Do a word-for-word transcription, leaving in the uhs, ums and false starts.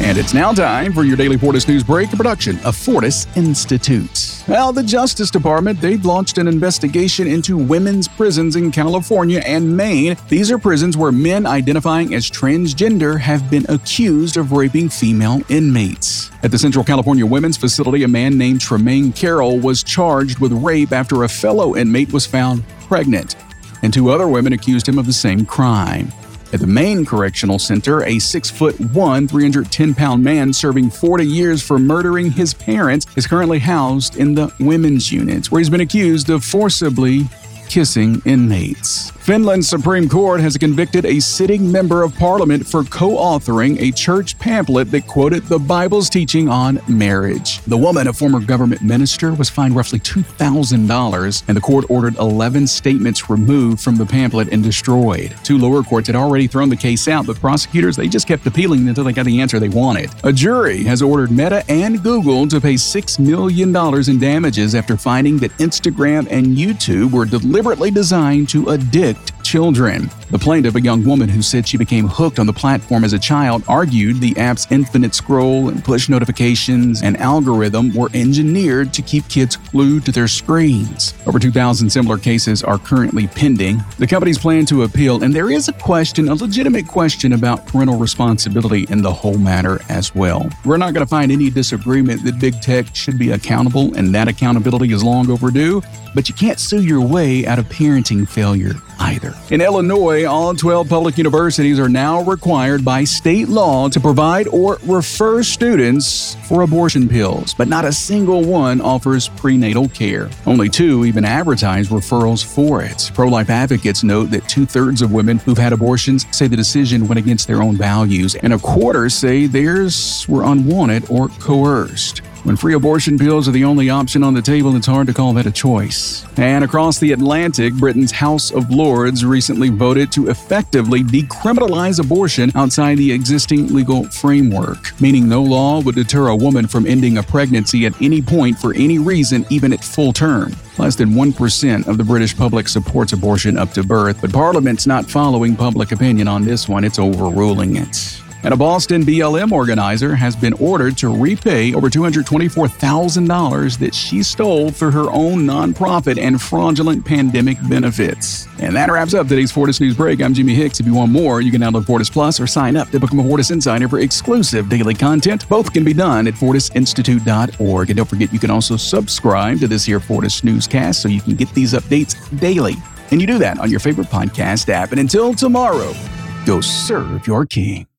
And it's now time for your daily Fortis News Break, a production of Fortis Institute. Well, the Justice Department, they've launched an investigation into women's prisons in California and Maine. These are prisons where men identifying as transgender have been accused of raping female inmates. At the Central California Women's Facility, a man named Tremaine Carroll was charged with rape after a fellow inmate was found pregnant, and two other women accused him of the same crime. At the Maine Correctional Center, a six foot one, three hundred ten pound man serving forty years for murdering his parents is currently housed in the women's unit, where he's been accused of forcibly kissing inmates. Finland's Supreme Court has convicted a sitting member of parliament for co-authoring a church pamphlet that quoted the Bible's teaching on marriage. The woman, a former government minister, was fined roughly two thousand dollars, and the court ordered eleven statements removed from the pamphlet and destroyed. Two lower courts had already thrown the case out, but prosecutors, they just kept appealing until they got the answer they wanted. A jury has ordered Meta and Google to pay six million dollars in damages after finding that Instagram and YouTube were deliberately designed to addict children. The plaintiff, a young woman who said she became hooked on the platform as a child, argued the app's infinite scroll and push notifications and algorithm were engineered to keep kids glued to their screens. Over two thousand similar cases are currently pending. The companies plan to appeal, and there is a question, a legitimate question about parental responsibility in the whole matter as well. We're not going to find any disagreement that big tech should be accountable, and that accountability is long overdue, but you can't sue your way out of parenting failure either. In Illinois, all twelve public universities are now required by state law to provide or refer students for abortion pills, but not a single one offers prenatal care. Only two even advertise referrals for it. Pro-life advocates note that two-thirds of women who've had abortions say the decision went against their own values, and a quarter say theirs were unwanted or coerced. When free abortion pills are the only option on the table, it's hard to call that a choice. And across the Atlantic, Britain's House of Lords recently voted to effectively decriminalize abortion outside the existing legal framework, meaning no law would deter a woman from ending a pregnancy at any point for any reason, even at full term. Less than one percent of the British public supports abortion up to birth, but Parliament's not following public opinion on this one, it's overruling it. And a Boston B L M organizer has been ordered to repay over two hundred twenty-four thousand dollars that she stole for her own nonprofit and fraudulent pandemic benefits. And that wraps up today's Fortis News Break. I'm Jimmy Hicks. If you want more, you can download Fortis Plus or sign up to become a Fortis Insider for exclusive daily content. Both can be done at fortis institute dot org. And don't forget, you can also subscribe to this here Fortis Newscast so you can get these updates daily. And you do that on your favorite podcast app. And until tomorrow, go serve your king.